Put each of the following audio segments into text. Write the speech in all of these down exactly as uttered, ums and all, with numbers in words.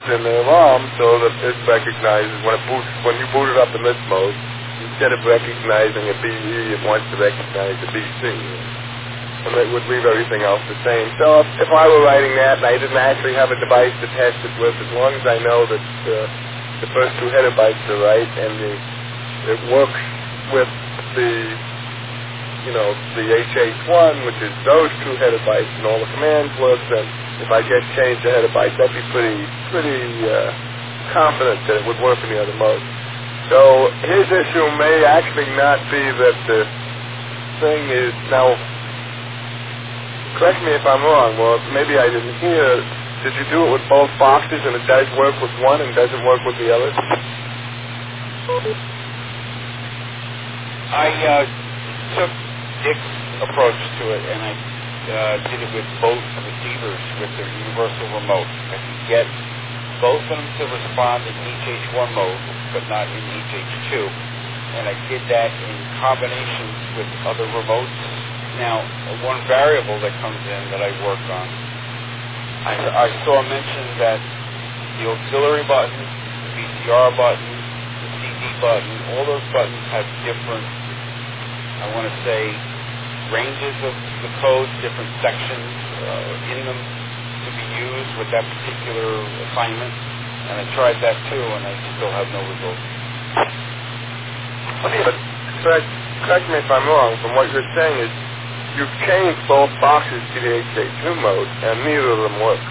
in the ROM so that it recognizes when it boots, when you boot it up in this mode, instead of recognizing a B E, it wants to recognize a B C. And it would leave everything else the same. So if, if I were writing that and I didn't actually have a device to test it with, as long as I know that uh, the first two header bytes are right and the, it works with the, you know, the H H one, which is those two header bytes, and all the commands work, then if I just change the header bytes, I'd be pretty, pretty uh, confident that it would work in the other mode. So his issue may actually not be that the thing is now. Correct me if I'm wrong. Well, maybe I didn't hear. Did you do it with both boxes and it does work with one and doesn't work with the other? I uh, took Dick's approach to it, and I uh, did it with both receivers with their universal remote. I could get both of them to respond in H H one mode, but not in H H two. And I did that in combination with other remotes. Now, one variable that comes in that I work on, I, I saw mentioned that the auxiliary button, the V C R button, the C D button, all those buttons have different, I want to say, ranges of the code, different sections uh, in them to be used with that particular assignment. And I tried that too, and I still have no results. Okay, but correct, correct me if I'm wrong. From what you're saying is, you've changed both boxes to the H H two mode, and neither of them work.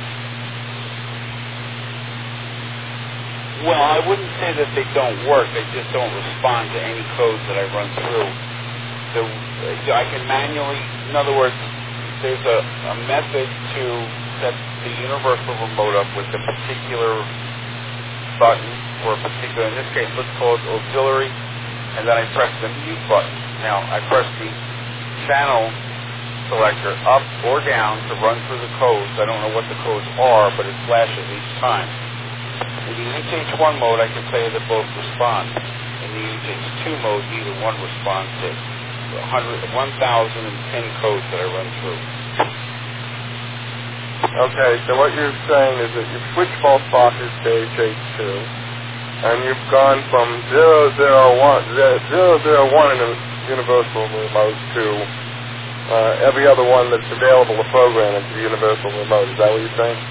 Well, I wouldn't say that they don't work. They just don't respond to any codes that I run through. So I can manually, in other words, there's a, a method to set the universal remote up with a particular button, or a particular, in this case, let's call it auxiliary, and then I press the mute button. Now, I press the channel selector up or down to run through the codes. I don't know what the codes are, but it flashes each time. In the H H one mode, I can say that both respond. In the H H two mode, neither one responds to one thousand ten codes that I run through. Okay, so what you're saying is that you've switched both boxes to H H two, and you've gone from zero zero one in a universal remote to uh, every other one that's available to program into the universal remote. Is that what you're saying?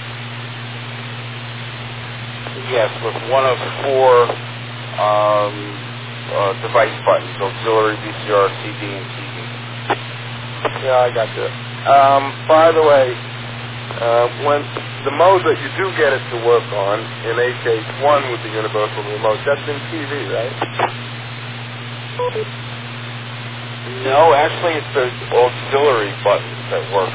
Yes, with one of four um, uh, device buttons, auxiliary, V C R, C D, and C D. Yeah, I got you. Um, by the way, uh, when the mode that you do get it to work on in H H one with the universal remote, that's in T V, right? No, actually it's the auxiliary button that works.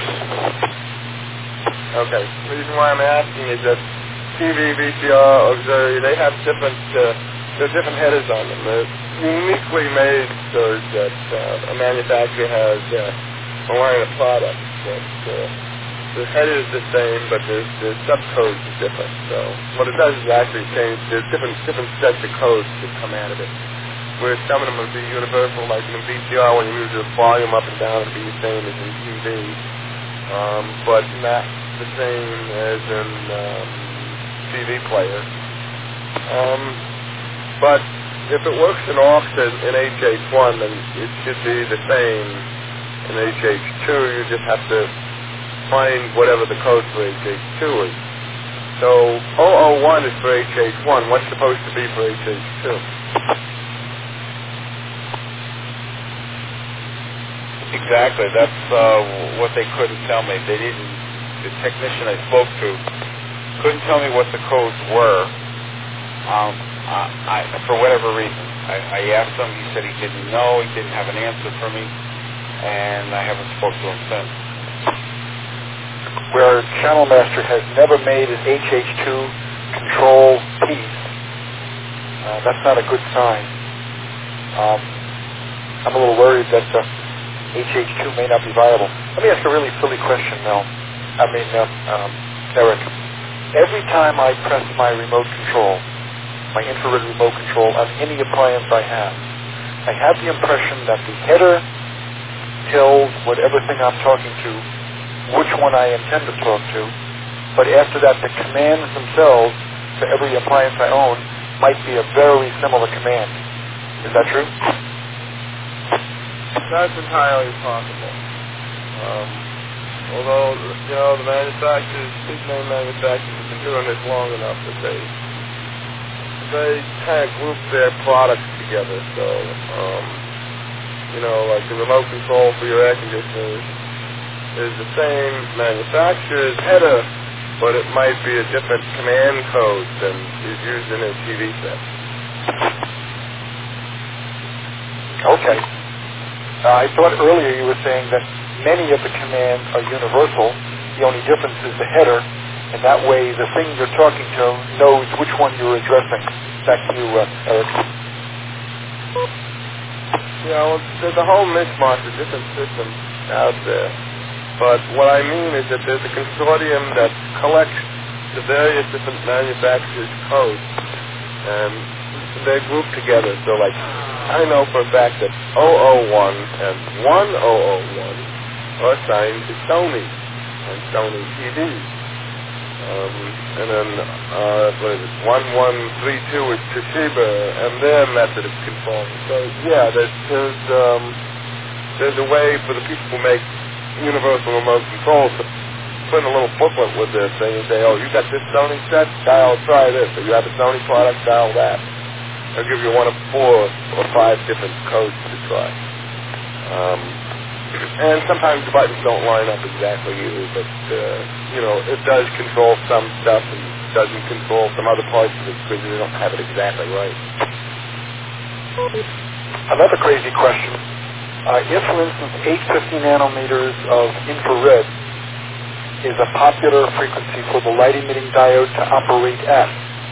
Okay. The reason why I'm asking is that T V, V C R, auxiliary, they have different, uh, there are different headers on them. They're uniquely made so that uh, a manufacturer has uh, a line of products that uh, the header is the same, but the, the subcodes are different. So what it does is actually change, there's different, different sets of codes that come out of it. Where some of them will be universal, like in V C R, when you move the volume up and down, it'll be the same as in T V, um, but not the same as in um, T V player. Um, but if it works in aux in H H one, then it should be the same in H H two. You just have to find whatever the code for H H two is. So zero zero one is for H H one. What's supposed to be for H H two? Exactly. That's uh, what they couldn't tell me. They didn't. The technician I spoke to couldn't tell me what the codes were. Um, I, I, for whatever reason, I, I asked him. He said he didn't know. He didn't have an answer for me, and I haven't spoke to him since. Where Channel Master has never made an H H two control piece, uh, that's not a good sign. Um, I'm a little worried that uh, H H two may not be viable. Let me ask a really silly question, Mel. I mean, uh, um, Eric. Every time I press my remote control, my infrared remote control on any appliance I have, I have the impression that the header tells whatever thing I'm talking to which one I intend to talk to, but after that the commands themselves for every appliance I own might be a very similar command. Is that true? That's entirely possible. Um, although, you know, the manufacturers, big name manufacturers have been doing this long enough that they they kind of group their products together. So, um, you know, like the remote control for your air conditioner is the same manufacturer's header, but it might be a different command code than is used in a T V set. Okay. Uh, I thought earlier you were saying that many of the commands are universal. The only difference is the header, and that way the thing you're talking to knows which one you're addressing. Back to you, uh, Eric. You know, there's a whole mishmash of different systems out there. But what I mean is that there's a consortium that collects the various different manufacturers' codes, and they're grouped together. So, like, I know for a fact that zero zero one and one zero zero one are assigned to Sony and Sony T Vs. Um, and then, uh, what is it, one one three two is Toshiba and their method of control. So, yeah, there's, there's, um, there's a way for the people who make universal remote controls to put in a little booklet with this thing and say, oh, you got this Sony set? Dial, try this. Or you have a Sony product? Dial that. They'll give you one of four or five different codes to try. Um, and sometimes the buttons don't line up exactly either, but, uh, you know, it does control some stuff and doesn't control some other parts of it because they don't have it exactly right. Another crazy question. Uh, if, for instance, eight hundred fifty nanometers of infrared is a popular frequency for the light-emitting diode to operate at,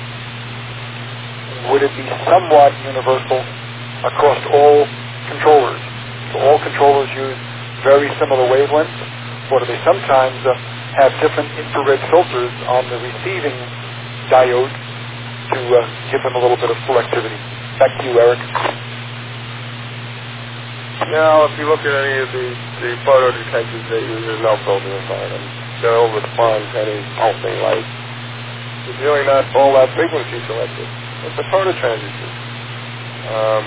would it be somewhat universal across all controllers? Do all controllers use very similar wavelengths, or do they sometimes uh, have different infrared filters on the receiving diode to uh, give them a little bit of selectivity? Back to you, Eric. Now, if you look at any of the, the photo detectors they use, there's no filter inside them. They're over the front, any pulsing light. It's really not all that frequency selected. It's a phototransistor. Um,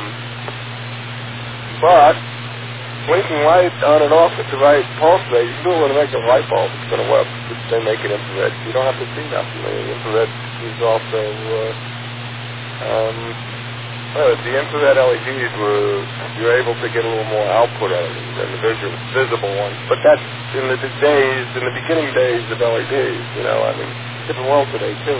but blinking light on and off at the right pulse rate, you can do it with a regular light bulb. It's going to work. They make it infrared. You don't have to see nothing. The infrared is also, uh, um, well, the infrared L E Ds were, you're able to get a little more output out of them than the visual, visible ones. But that's in the days, in the beginning days of L E Ds, you know, I mean, different world today, too.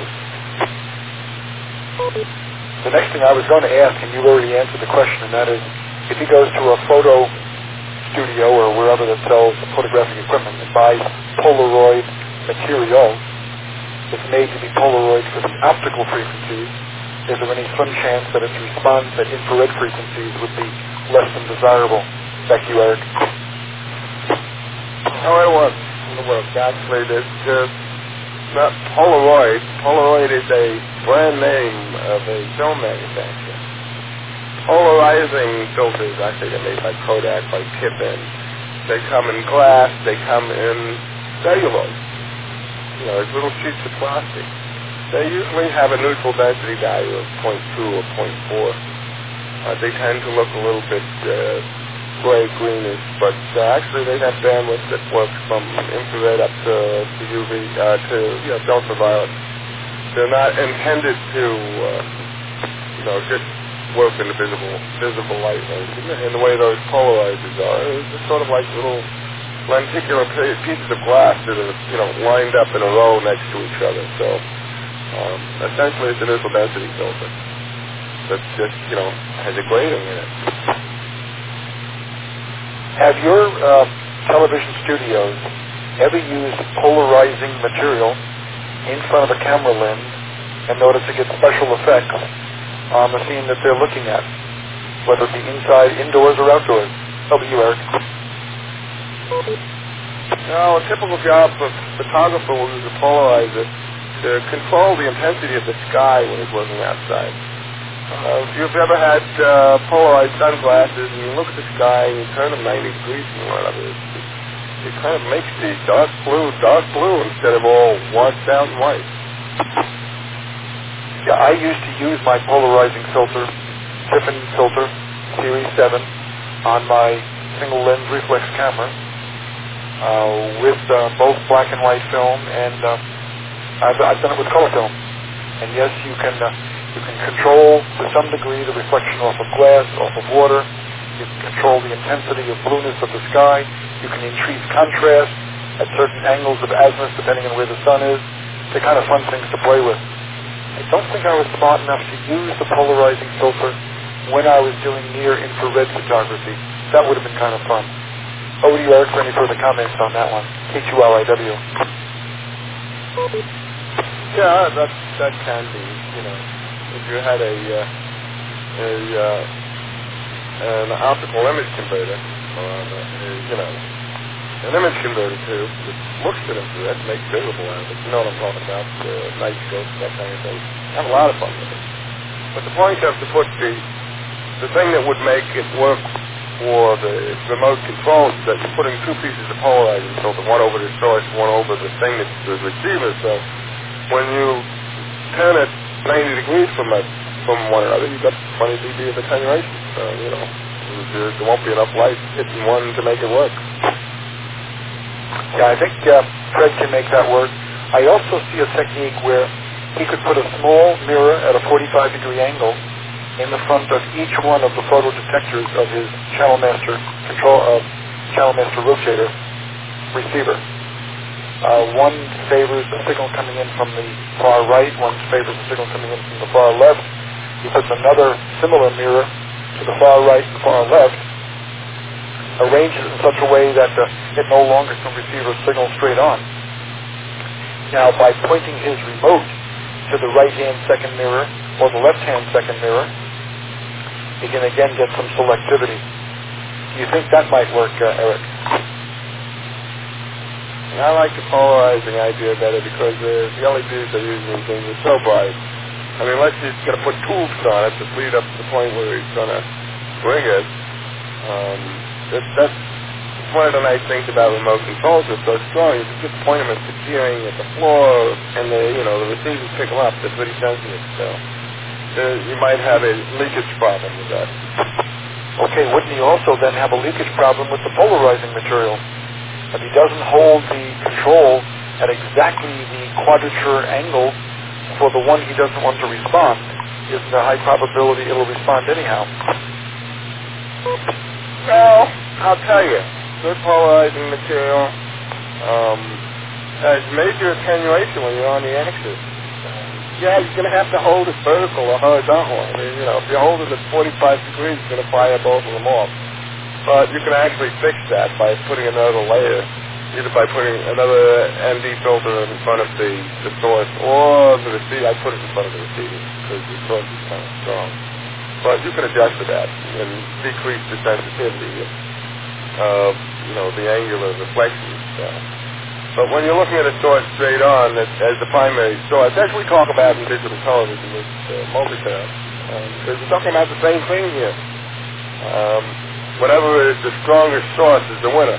The next thing I was going to ask, and you already answered the question, and that is, if he goes to a photo studio or wherever that sells photographic equipment and buys Polaroid material that's made to be Polaroid for the optical frequencies, is there any slim chance that its response at infrared frequencies would be less than desirable? Back to you, Eric. Oh, it works. It works. Actually, there's just not Polaroid. Polaroid is a brand name of a film manufacturer. Polarizing filters, actually, they're made by Kodak, by Kippen. They come in glass. They come in celluloid. You know, it's little sheets of plastic. They usually have a neutral density value of zero point two or zero point four. Uh, they tend to look a little bit uh, gray-greenish, but uh, actually they have bandwidth that works from infrared up to, to U V, uh, to you know, ultraviolet. They're not intended to, uh, you know, just work in the visible visible light range. And the way those polarizers are, it's just sort of like little lenticular pieces of glass that are, you know, lined up in a row next to each other. So um, essentially it's a neutral density filter that's just, you know, has a grating in it. Have your uh, television studios ever used polarizing material in front of a camera lens in order to get special effects on the scene that they're looking at, whether it be inside, indoors, or outdoors? Over to you, Eric. Now, a typical job of photographer will use a polarizer to control the intensity of the sky when he's working outside. Uh, if you've ever had uh, polarized sunglasses and you look at the sky and you turn them ninety degrees and whatever, it's, it kind of makes the dark blue dark blue instead of all washed out and white. Yeah, I used to use my polarizing filter, Tiffany filter, Series seven, on my single lens reflex camera uh, with uh, both black and white film, and uh, I've, I've done it with color film. And yes, you can uh, you can control to some degree the reflection off of glass, off of water. You can control the intensity of blueness of the sky. You can increase contrast at certain angles of azimuth depending on where the sun is. They're kind of fun things to play with. I don't think I was smart enough to use the polarizing filter when I was doing near-infrared photography. That would have been kind of fun. Over to you, Eric, for any further comments on that one. K two L I W. Yeah, that that can be. You know, if you had a uh, a uh, an optical image converter, or a, a, you know, an image converter too, that looks at infrared, makes visible out of it. You know what I'm talking about? Uh, night scopes, that kind of thing. Have a lot of fun with it. But the point is to put the the thing that would make it work for the remote controls is that you're putting two pieces of polarizing filter, one over the source, one over the thing that's the receiver. So when you turn it ninety degrees from it, from one another, you've got twenty dB of attenuation. So, you know, there, there won't be enough light hitting one to make it work. Yeah, I think uh, Fred can make that work. I also see a technique where he could put a small mirror at a forty-five degree angle in the front of each one of the photo detectors of his Channel Master control, uh, Channel Master rotator receiver. Uh, one favors the signal coming in from the far right, one favors the signal coming in from the far left. He puts another similar mirror to the far right and far left, arranges in such a way that uh, it no longer can receive a signal straight on. Now, by pointing his remote to the right-hand second mirror or the left-hand second mirror, he can again get some selectivity. Do you think that might work, uh, Eric? I like the polarizing idea better because uh, the L E Ds they're using these things are so bright. I mean, unless he's going to put tubes on it to lead up to the point where he's going to bring it. Um, that, that's one of the nice things about remote controls. It's so strong. You can just point them at the ceiling, at the floor, and the you know the receivers pick them up. They're pretty sensitive. So uh, you might have a leakage problem with that. Okay, wouldn't he also then have a leakage problem with the polarizing material? If he doesn't hold the control at exactly the quadrature angle for the one he doesn't want to respond, isn't there a high probability it'll respond anyhow? Well, I'll tell you, good polarizing material um, has major attenuation when you're on the axis. Yeah, you're going to have to hold it vertical or horizontal. I mean, you know, if you hold it at forty-five degrees, it's going to fire both of them off. But you can actually fix that by putting another layer, either by putting another N D filter in front of the, the source or the receiver. I put it in front of the receiver because the source is kind of strong. But you can adjust to that and decrease the sensitivity of, you know, the angular reflections. Uh, but when you're looking at a source straight on as, as the primary source, as we talk about in digital television with uh, multicast, um, because we're talking about the same thing here. Um, whatever is the strongest source is the winner.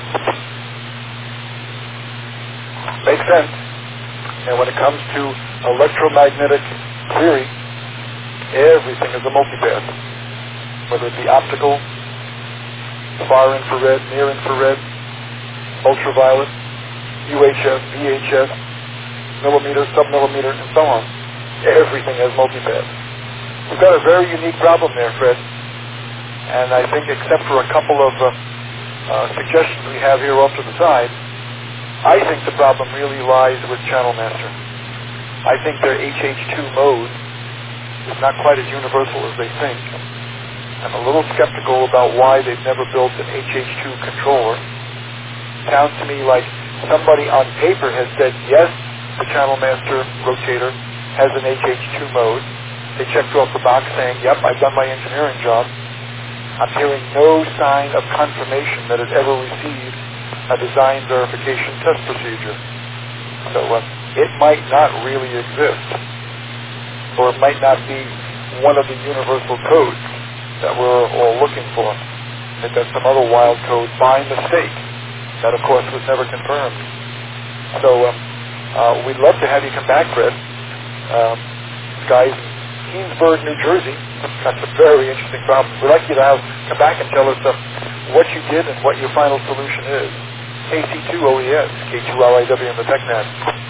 Makes sense. And when it comes to electromagnetic theory, everything is a multipath. Whether it be optical, far infrared, near infrared, ultraviolet, U H F, V H F, millimeter, submillimeter, and so on. Everything has multipath. We've got a very unique problem there, Fred. And I think except for a couple of uh, uh, suggestions we have here off to the side, I think the problem really lies with Channel Master. I think their H H two mode is not quite as universal as they think. I'm a little skeptical about why they've never built an H H two controller. Sounds to me like somebody on paper has said, yes, the Channel Master rotator has an H H two mode. They checked off the box saying, yep, I've done my engineering job. I'm hearing no sign of confirmation that it ever received a design verification test procedure. So uh, it might not really exist, or it might not be one of the universal codes that we're all looking for. They've got some other wild code by mistake That, of course, was never confirmed. So um, uh, we'd love to have you come back, Fred. Um, this guy's in Keensburg, New Jersey. That's a very interesting problem. We'd like you to have, come back and tell us uh, what you did and what your final solution is. K C two O E S, K two L I W in the TechNet.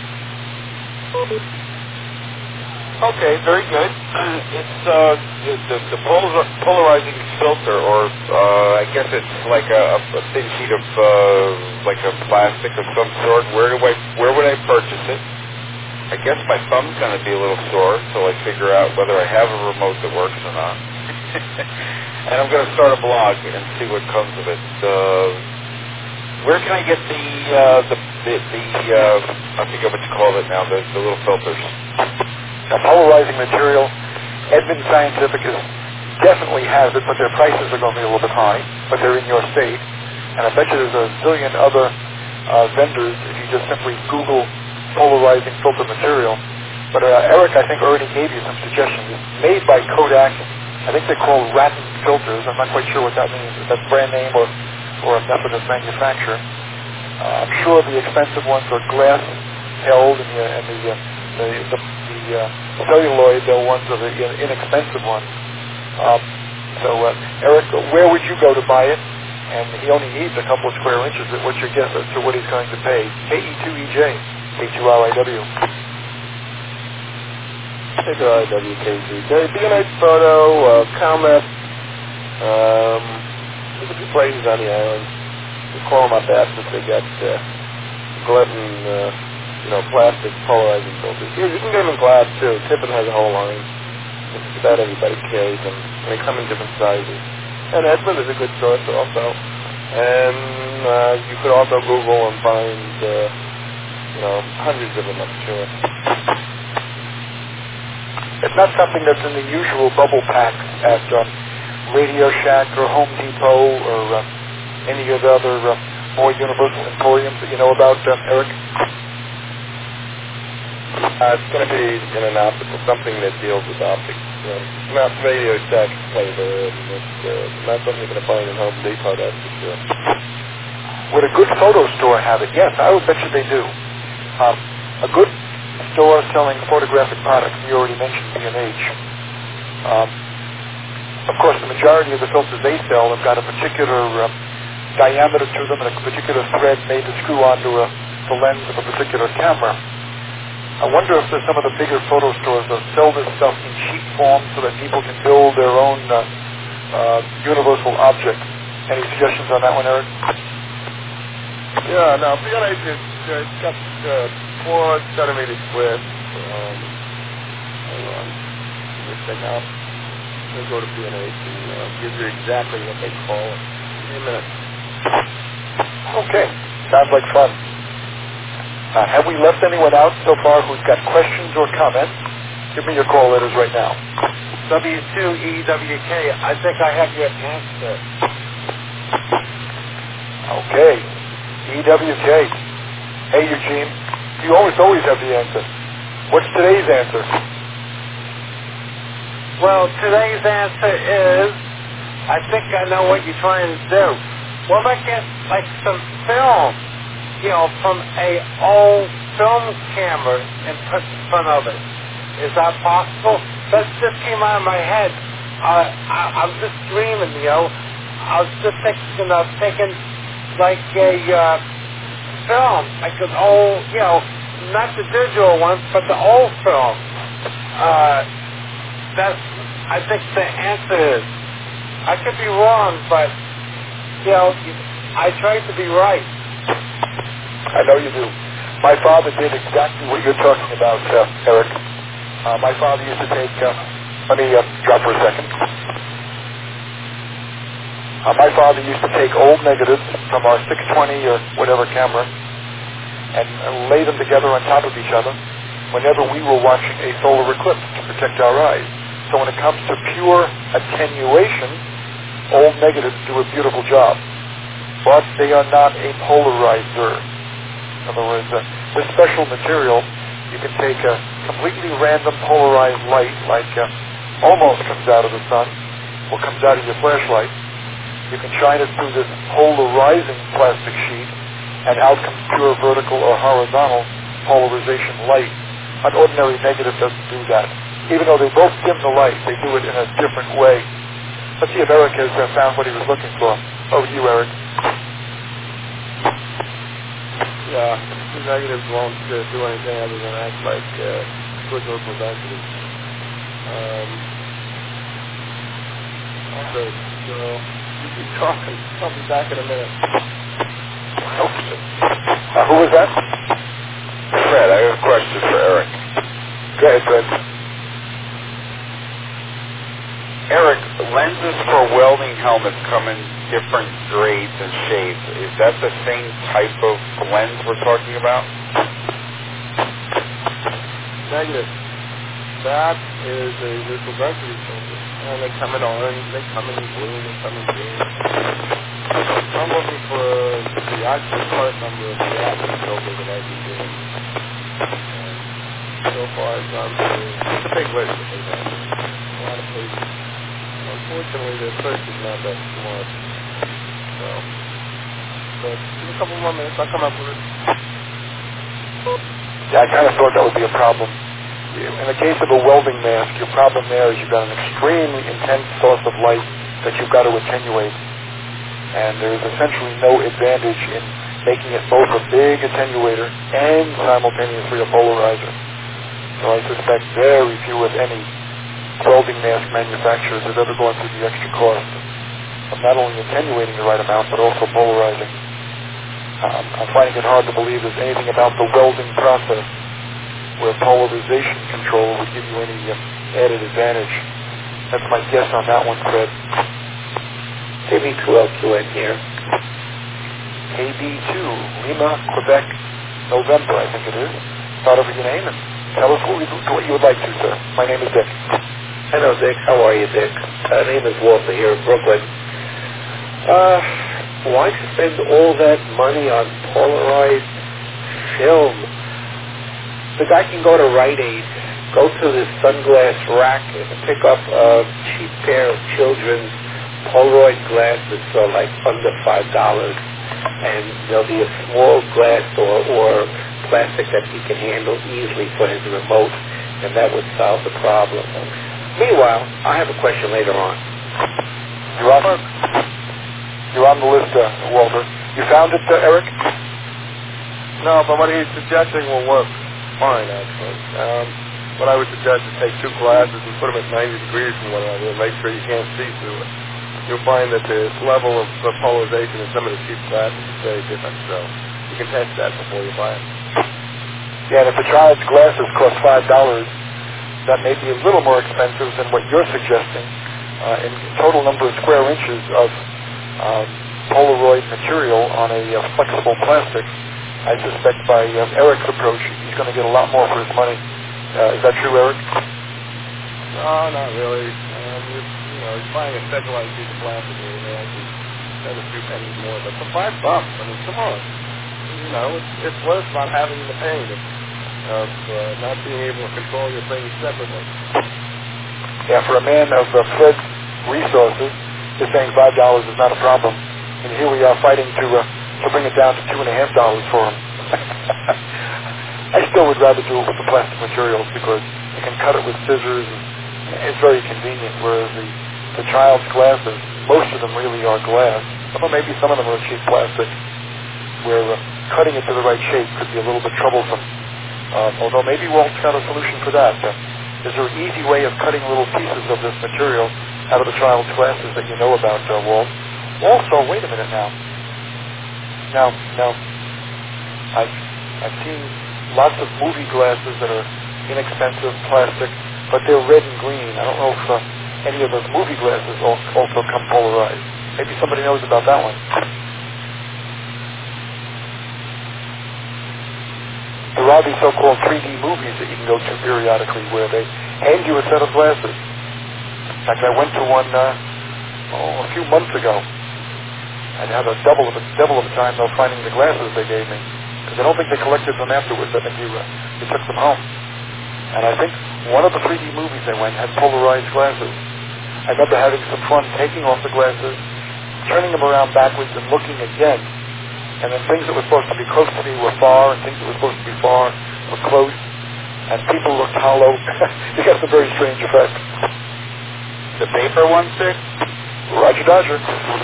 Okay, very good. It's uh, the, the, the polar, polarizing filter, or uh, I guess it's like a, a thin sheet of uh, like a plastic of some sort. Where do I, where would I purchase it? I guess my thumb's going to be a little sore until I figure out whether I have a remote that works or not. And I'm going to start a blog and see what comes of it. Uh, where can I get the uh, the the, the uh, I forget what you call it now, the, the little filters? A polarizing material. Edmund Scientific is, definitely has it, but their prices are going to be a little bit high, but they're in your state. And I bet you there's a zillion other uh, vendors if you just simply Google polarizing filter material. But uh, Eric, I think, already gave you some suggestions. It's made by Kodak. I think they're called Ratten filters. I'm not quite sure what that means, if that's brand name or, or a method of manufacture. Uh, I'm sure the expensive ones are glass held, and the, and the, uh, the, the The uh, celluloid, the ones are the inexpensive ones. Um, so, uh, Eric, where would you go to buy it? And he only needs a couple of square inches. What's your guess as to what he's going to pay? K E two E J, K two L I W. K two L I W, K two. B N H Photo, uh, Comet. Um, there's a few places on the island. We call them up after they got uh, Glutton. Uh, You know, plastic polarizing filters. You, you can get them in glass too. Tippin has a whole line. Just about everybody carries them. And they come in different sizes. And Edmund is a good source also. And uh, you could also Google and find, uh, you know, hundreds of them, I'm sure. It's not something that's in the usual bubble packs at um, Radio Shack or Home Depot or uh, any of the other uh, more universal emporiums that you know about, um, Eric? Uh, it's going to be in an optical, something that deals with optics. You know, not Radio Shack flavor, and it's uh, not something you're going to find in Home Depot, that's for sure. Would a good photo store have it? Yes, I would bet you they do. Um, a good store selling photographic products, you already mentioned B and H. Um, of course, the majority of the filters they sell have got a particular uh, diameter to them and a particular thread made to screw onto a, the lens of a particular camera. I wonder if there's some of the bigger photo stores that sell this stuff in sheet form so that people can build their own uh, uh, universal objects. Any suggestions on that one, Eric? Yeah, now, B N H is uh, it's got uh, four centimeter square. Um, hold on. Let me check out. We'll go to B N H and uh, give you exactly what they call it. Give me a minute. Okay. Sounds like fun. Uh, have we left anyone out so far who's got questions or comments? Give me your call letters right now. W two E W K, I think I have your answer. Okay. E W K. Hey, Eugene. You always, always have the answer. What's today's answer? Well, today's answer is, I think I know what you're trying to do. Well, I get like some film, you know, from a old film camera and put in front of it. Is that possible? That just came out of my head. Uh, I, I'm just dreaming, you know. I was just thinking of taking like a uh, film, like an old, you know, not the digital ones, but the old film. Uh, that's, I think the answer is. I could be wrong, but, you know, I try to be right. I know you do. My father did exactly what you're talking about, uh, Eric. Uh, my father used to take, uh, let me uh, drop for a second. Uh, my father used to take old negatives from our six twenty or whatever camera and uh, lay them together on top of each other whenever we were watching a solar eclipse to protect our eyes. So when it comes to pure attenuation, old negatives do a beautiful job. But they are not a polarizer. In other words, uh, this special material, you can take a completely random polarized light, like uh, almost comes out of the sun, or comes out of your flashlight. You can shine it through this polarizing plastic sheet, and out comes pure vertical or horizontal polarization light. An ordinary negative doesn't do that. Even though they both dim the light, they do it in a different way. Let's see if Eric has uh, found what he was looking for. Over to you, Eric. Yeah, the negatives won't uh, do anything other than act like uh, good local density. Um, okay, so you keep talking. I'll be back in a minute. Oops. Uh, who was that? Fred, I have a question for Eric. Go ahead, Fred. Eric, lenses for welding helmets come in different grades and shades. Is that the same type of lens we're talking about? Negative. That is a visual density filter. And they come in orange, they come in blue, they come in green. I'm looking for the actual part number of the active filter that I'd be doing. And so far I've gone through it's a big list that they've done. A lot of pages. Unfortunately, their search is not that smart. So, but give a couple more minutes, I'll come up with it. Yeah, I kind of thought that would be a problem. In the case of a welding mask, your problem there is you've got an extremely intense source of light that you've got to attenuate. And there is essentially no advantage in making it both a big attenuator and simultaneously a polarizer. So I suspect very few, if any, welding mask manufacturers have ever gone through the extra cost of not only attenuating the right amount, but also polarizing. Um, I'm finding it hard to believe there's anything about the welding process where polarization control would give you any uh, added advantage. That's my guess on that one, Fred. K B two L Q N here. K B two, Lima, Quebec, November, I think it is. Start over your name and tell us what, we, what you would like to, sir. My name is Dick. Hello, Dick. How are you, Dick? Uh, name is Walter here in Brooklyn. Uh, why spend all that money on polarized film? The guy can go to Rite Aid, go to the sunglass rack and pick up a cheap pair of children's Polaroid glasses for like under five dollars, and there'll be a small glass or, or plastic that he can handle easily for his remote, and that would solve the problem. Meanwhile, I have a question later on. You're on, you're on the list, uh, Walter. You found it, uh, Eric? No, but what he's suggesting will work fine, actually. Um, what I would suggest is take two glasses and put them at ninety degrees from one another and make sure you can't see through it. You'll find that the level of uh, polarization in some of the cheap glasses is very different, so you can test that before you buy it. Yeah, and if the child's glasses cost five dollars, that may be a little more expensive than what you're suggesting uh, in total number of square inches of um, Polaroid material on a uh, flexible plastic. I suspect by um, Eric's approach, he's going to get a lot more for his money. Uh, is that true, Eric? No, not really. Um, you're, you know, you're buying a specialized piece of plastic here, they actually spend a few pennies more, but for five bucks, I mean, come on. You know, it's, it's worth not having the pain of, of uh, not being able to control your things separately. Yeah, for a man of uh, Fred's resources, just saying five dollars is not a problem. And here we are fighting to uh, to bring it down to two and a half dollars for him. I still would rather do it with the plastic materials because you can cut it with scissors and it's very convenient, whereas the, the child's glasses, most of them really are glass, although maybe some of them are cheap plastic, where uh, cutting it to the right shape could be a little bit troublesome. Um, although maybe Walt's got a solution for that. Uh, is there an easy way of cutting little pieces of this material out of the child's glasses that you know about, uh, Walt? Also, wait a minute now. Now, now, I've, I've seen lots of movie glasses that are inexpensive plastic, but they're red and green. I don't know if uh, any of those movie glasses also come polarized. Maybe somebody knows about that one. There are these so-called three D movies that you can go to periodically where they hand you a set of glasses. In fact, I went to one uh, oh, a few months ago. I'd have a double of a double of the time though finding the glasses they gave me, because I don't think they collected them afterwards. I think you uh, you took them home. And I think one of the three D movies they went had polarized glasses. I remember having some fun taking off the glasses, turning them around backwards, and looking again, and then things that were supposed to be close to me were far, and things that were supposed to be far were close, and people looked hollow. You got some very strange effects. The paper one, Dick? Roger Dodger.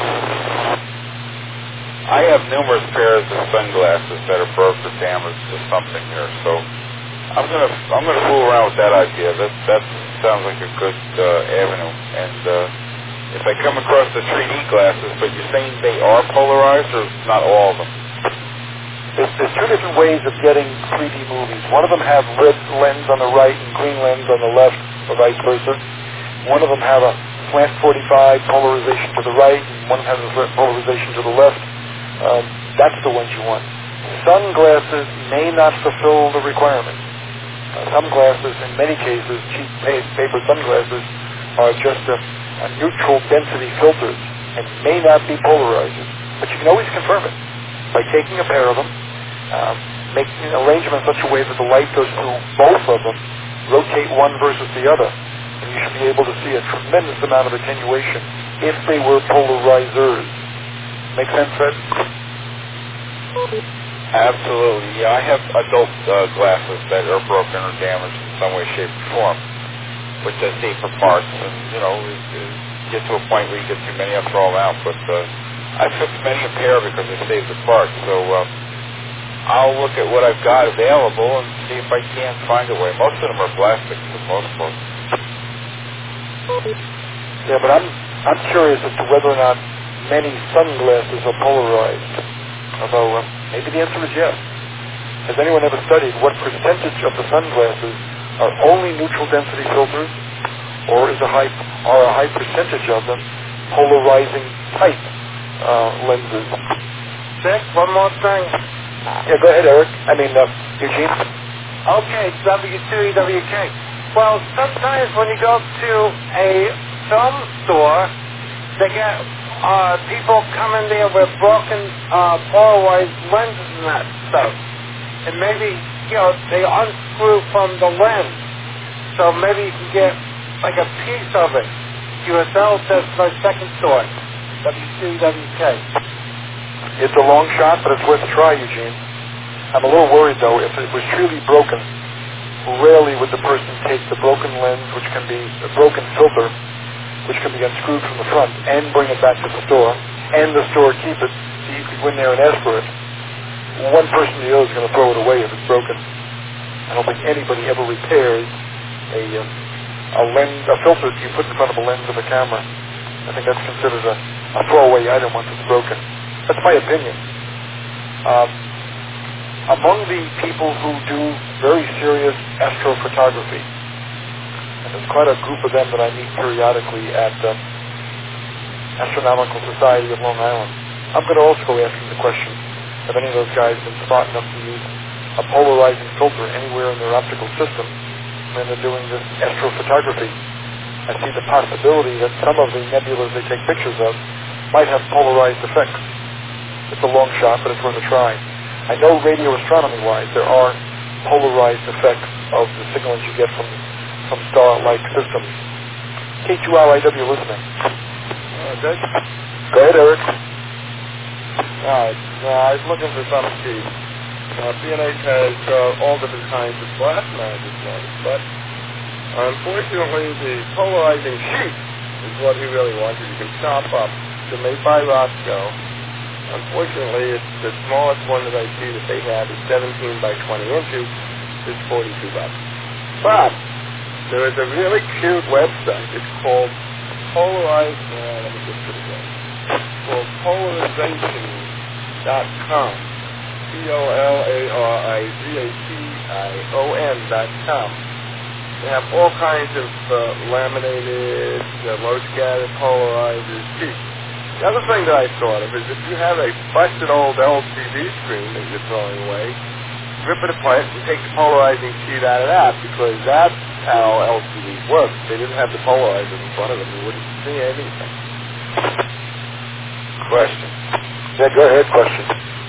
I have numerous pairs of sunglasses that are broke or damaged or something here, so I'm gonna I'm gonna fool around with that idea. That that sounds like a good uh, avenue. And uh, if I come across the three D glasses, but you're saying they are polarized, or not all of them? There's, there's two different ways of getting three D movies. One of them have red lens on the right and green lens on the left, or vice versa. One of them have a slant forty-five polarization to the right, and one has a polarization to the left. Um, that's the ones you want. Sunglasses may not fulfill the requirement. Uh, some glasses, in many cases, cheap pa- paper sunglasses, are just a, a neutral density filters and may not be polarizers. But you can always confirm it by taking a pair of them, um, making an arrangement in such a way that the light goes through both of them, rotate one versus the other, and you should be able to see a tremendous amount of attenuation if they were polarizers. Make sense, Fred? Absolutely. Yeah, I have adult uh, glasses that are broken or damaged in some way, shape, or form, which I save for parts. And, you know, it, it get to a point where you get too many, I throw them out. But uh, I fix many a pair because I save the parts. So um, I'll look at what I've got available and see if I can't find a way. Most of them are plastic for the most part. Yeah, but I'm I'm curious as to whether or not many sunglasses are polarized. Although uh, maybe the answer is yes. Has anyone ever studied what percentage of the sunglasses are only neutral density filters, or is a high are a high percentage of them polarizing type uh, lenses? Dick, one more thing. Yeah, go ahead, Eric. I mean, uh, Eugene. Okay, W two E W K. Well, sometimes when you go to a film store, they get uh, people come in there with broken uh, polarized lenses and that stuff. And maybe, you know, they unscrew from the lens. So maybe you can get like a piece of it. U S L says my second source, W two E W K. It's a long shot, but it's worth a try, Eugene. I'm a little worried, though, if it was truly broken. Rarely would the person take the broken lens, which can be a broken filter, which can be unscrewed from the front, and bring it back to the store, and the store keep it, so you could go in there and ask for it. One person or the other is going to throw it away if it's broken. I don't think anybody ever repairs a uh, a lens, a filter that you put in front of a lens of a camera. I think that's considered a, a throwaway item once it's broken. That's my opinion. Um, among the people who do very serious astrophotography, and there's quite a group of them that I meet periodically at uh, Astronomical Society of Long Island, I'm going to also go ask them the question, have any of those guys been smart enough to use a polarizing filter anywhere in their optical system when they're doing this astrophotography? I see the possibility that some of the nebulas they take pictures of might have polarized effects. It's a long shot, but it's worth a try. I know radio astronomy-wise there are polarized effects of the signals you get from, from star-like systems. K two R I W listening. Uh, good. Go ahead, Eric. All right. Uh, I was looking for some cheap. Uh, B and H has uh, all different kinds of glass mounted ones, but unfortunately the polarizing sheet is what he really wanted. You can chop up. They're made by Roscoe. Unfortunately, it's the smallest one that I see that they have is seventeen by twenty inches. It's forty-two bucks. But there is a really cute website. It's called Polarize. Uh, let me just put it again. It's called polarization dot com. P O L A R I Z A T I O N dot com. They have all kinds of uh, laminated, uh, low scatter polarizers, cheap. The other thing that I thought of is if you have a busted old L C D screen that you're throwing away, rip it apart and take the polarizing sheet out of that, because that's how L C Ds work. If they didn't have the polarizers in front of them, you wouldn't see anything. Question. Yeah, go ahead, question.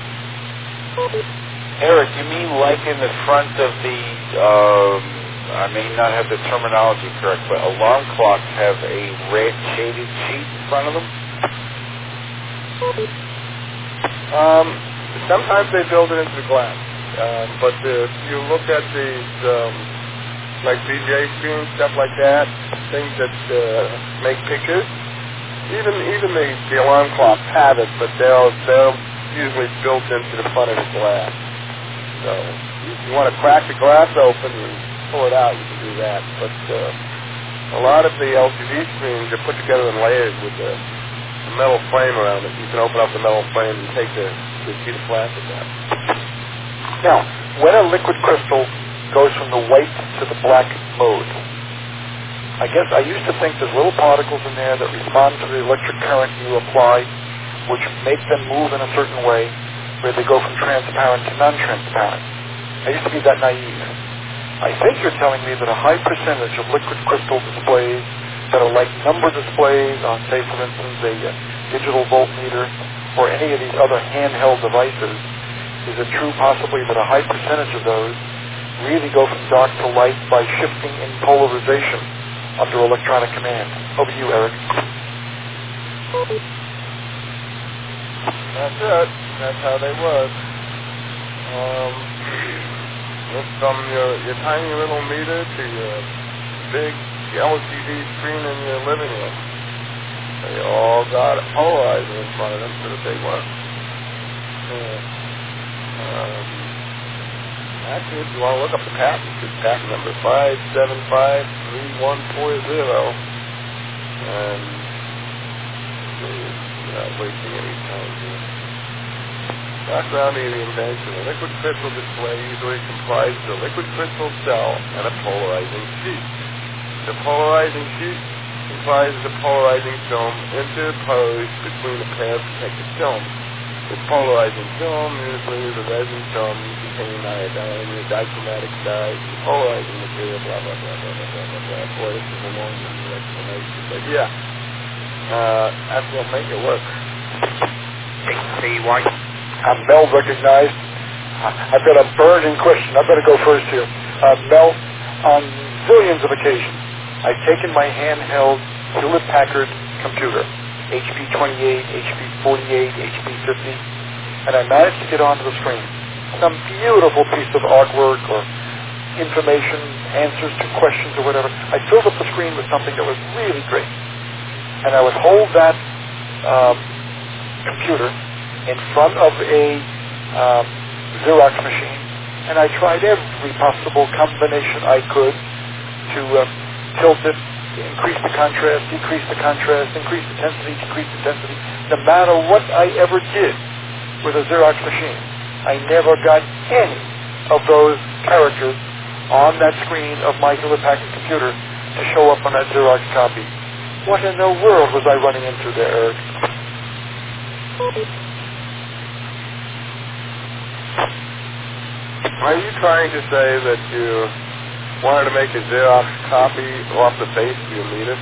Eric, you mean like in the front of the, um, I may not have the terminology correct, but alarm clocks have a red shaded sheet in front of them? Um, sometimes they build it into the glass. Um, but the, if you look at these, um, like V J screens, stuff like that, things that uh, make pictures, even even the, the alarm clocks have it, but they're, they're usually built into the front of the glass. So if you want to crack the glass open and pull it out, you can do that. But uh, a lot of the L C D screens are put together in layers with a, a metal frame around it. You can open up the metal frame and take the, the sheet of plastic out. Now, when a liquid crystal goes from the white to the black mode, I guess I used to think there's little particles in there that respond to the electric current you apply, which make them move in a certain way, where they go from transparent to non-transparent. I used to be that naive. I think you're telling me that a high percentage of liquid crystal displays that are like number displays on, say, for instance, a uh, digital voltmeter or any of these other handheld devices, is it true possibly that a high percentage of those really go from dark to light by shifting in polarization under electronic command? Over to you, Eric. That's it. That's how they work. Um, from your, your tiny little meter to your big L C D screen in your living room, they all got a polarizer in front of them so that they work. Yeah. Um, actually, if you want to look up the patent, it's patent number five seven five three one four zero. And you're not wasting any time here. Background of the invention. A liquid crystal display usually comprises a liquid crystal cell and a polarizing sheet. The polarizing sheet comprises a polarizing film interposed between a pair of protective films. The polarizing film usually is a resin film containing iodine, a dichromatic dye, polarizing material, blah, blah, blah, blah, blah, blah, blah, blah. Boy, this is a long explanation. But yeah, uh, that's what make it work. See why? Uh, Mel recognized. Uh, I've got a burning question. I better go first here. Uh, Mel, on zillions of occasions, I've taken my handheld Hewlett-Packard computer, H P twenty-eight, H P forty-eight, H P fifty, and I managed to get onto the screen some beautiful piece of artwork or information, answers to questions or whatever. I filled up the screen with something that was really great. And I would hold that um, computer in front of a um, Xerox machine, and I tried every possible combination I could to uh, tilt it, increase the contrast, decrease the contrast, increase the intensity, decrease the intensity. No matter what I ever did with a Xerox machine, I never got any of those characters on that screen of my Hewlett-Packard computer to show up on that Xerox copy. What in the world was I running into there, Eric? Are you trying to say that you wanted to make a Xerox copy off the base of your meter?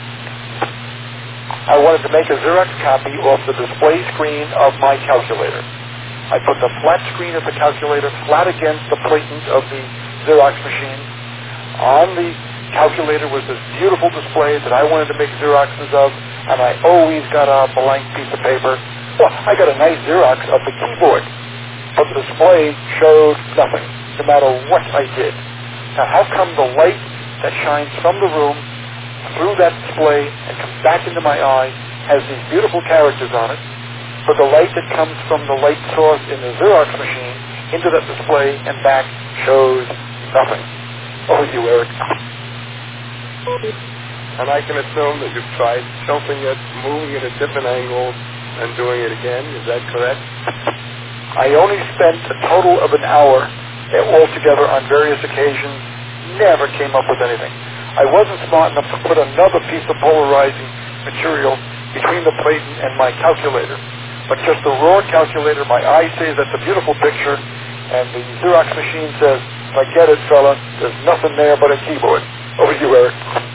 I wanted to make a Xerox copy off the display screen of my calculator. I put the flat screen of the calculator flat against the platen of the Xerox machine. On the calculator was this beautiful display that I wanted to make Xeroxes of, and I always got a blank piece of paper. Well, I got a nice Xerox of the keyboard, but the display showed nothing, no matter what I did. Now, how come the light that shines from the room through that display and comes back into my eye has these beautiful characters on it, but the light that comes from the light source in the Xerox machine into that display and back shows nothing? Oh, you, Eric. And I can assume that you've tried tilting it, moving it at different angles, and doing it again. Is that correct? I only spent a total of an hour altogether on various occasions, never came up with anything. I wasn't smart enough to put another piece of polarizing material between the plate and my calculator. But just the raw calculator, my eye says that's a beautiful picture, and the Xerox machine says, forget it, fella, there's nothing there but a keyboard. Over to you, Eric.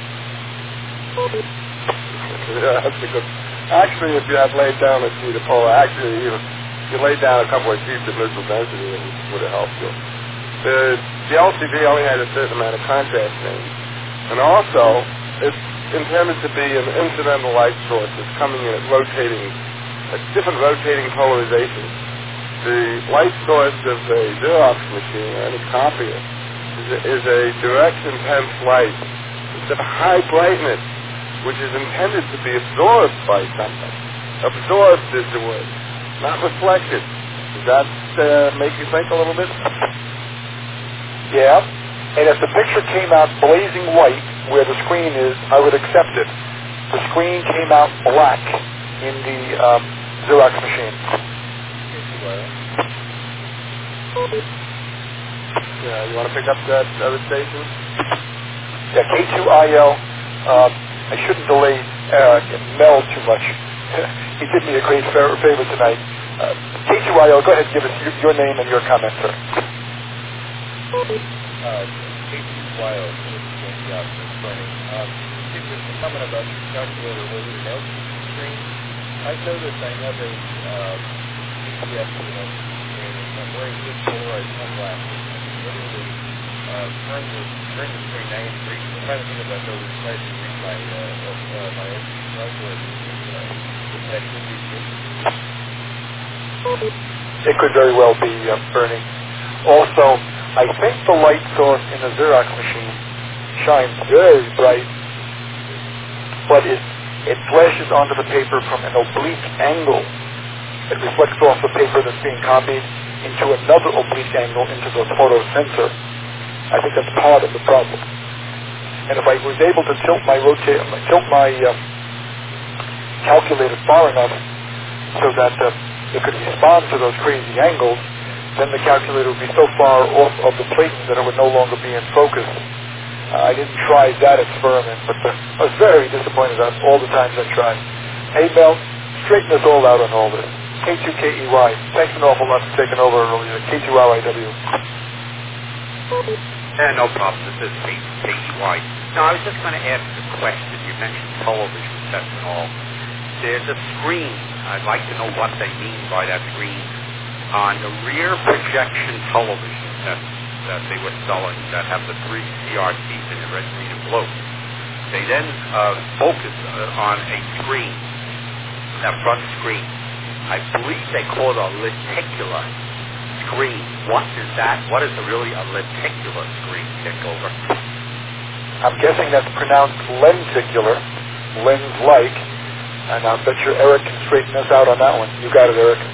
Yeah, that's a good... Actually, if you had laid down a sheet of polar, actually, you, you laid down a couple of sheets of missile density, it would have helped you. The, the L C D only had a certain amount of contrast range. And also, it's intended to be an incidental light source that's coming in at rotating, at different rotating polarizations. the light source of a Xerox machine or any copier is a, is a direct intense light. It's of high brightness, which is intended to be absorbed by something. Absorbed is the word, not reflected. Does that uh, make you think a little bit? Yeah. And if the picture came out blazing white where the screen is, I would accept it. The screen came out black in the um, Xerox machine. Yeah, you want to pick up that other station? Yeah, K two I L. Um, I shouldn't delay uh, Mel too much. He did me a great favor tonight. Uh, K two I L, go ahead and give us your, your name and your comment, sir. Uh, K two I L, um, just a comment about the calculator where it L C D screen. I've noticed I have a uh, P D F screen, and I'm wearing good polarized sunglasses. Literally, uh, turn the turn the screen ninety degrees. I'm trying to think about those trying to read my uh, uh, my L C D calculator. Would that even be good? It could very well be, uh, Bernie. Also, I think the light source in the Xerox machine shines very bright, but it it flashes onto the paper from an oblique angle. It reflects off the paper that's being copied into another oblique angle into the photo sensor. I think that's part of the problem. And if I was able to tilt my rotate, tilt my uh, calculator far enough so that uh, it could respond to those crazy angles, then the calculator would be so far off of the plate that it would no longer be in focus. Uh, I didn't try that experiment, but uh, I was very disappointed at all the times I tried. Hey, Mel, straighten us all out on all this. K two K E Y, thanks an awful lot for taking over earlier. K two R I W. Uh, no problem. This is K two K E Y. No, I was just going to ask a question. You mentioned television sets and all. There's a screen. I'd like to know what they mean by that screen on the rear projection television sets that they were selling that have the three C R Ts in it, red, green, and blue. They then uh, focus uh, on a screen, that front screen. I believe they call it a lenticular screen. What is that? What is a really a lenticular screen, Dick, over? I'm guessing that's pronounced lenticular, lens-like, and I'll bet you Eric can straighten us out on that one. You got it, Eric.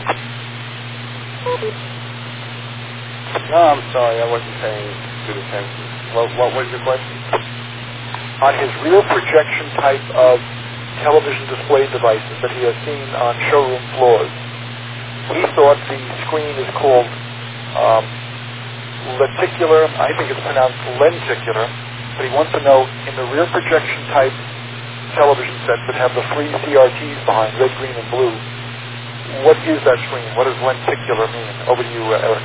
No, I'm sorry, I wasn't paying good attention. What, what was your question? On his rear projection type of television display devices that he has seen on showroom floors, he thought the screen is called um, lenticular. I think it's pronounced lenticular, but he wants to know in the rear projection type television sets that have the three C R Ts behind, red, green, and blue, what is that screen? What does lenticular mean? Over to you, uh, Eric.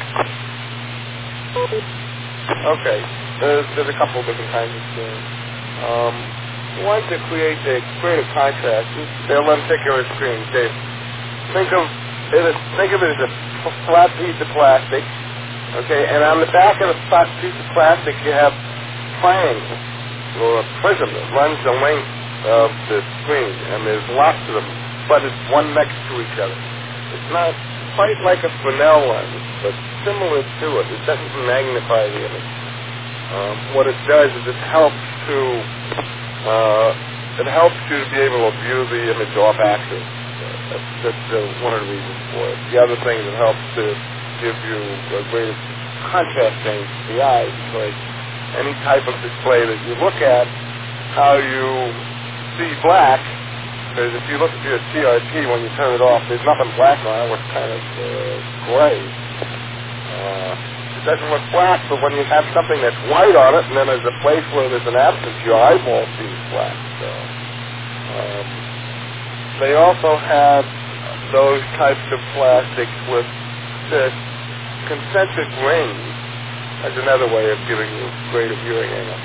Okay, there's, there's a couple of different kinds of screens. Um, one to create a creative contrast, they're lenticular screens. They think of it as, think of it as a flat piece of plastic, okay, and on the back of the flat piece of plastic you have triangles or a prism that runs the length of the screen, and there's lots of them, but it's one next to each other. It's not quite like a Fresnel lens, but similar to it. It doesn't magnify the image. Um, what it does is it helps to uh, it helps you to be able to view the image off axis. Uh, that's that's uh, one of the reasons for it. The other thing is it helps to give you a greater contrast change to the eye, because any type of display that you look at, how you see black, because if you look at your C R T when you turn it off, there's nothing black on it. It's kind of uh, gray. Uh, it doesn't look black, but when you have something that's white on it, and then there's a place where there's an absence, your eyeball sees black. So um, they also have those types of plastics with this concentric rings as another way of giving you greater viewing angle.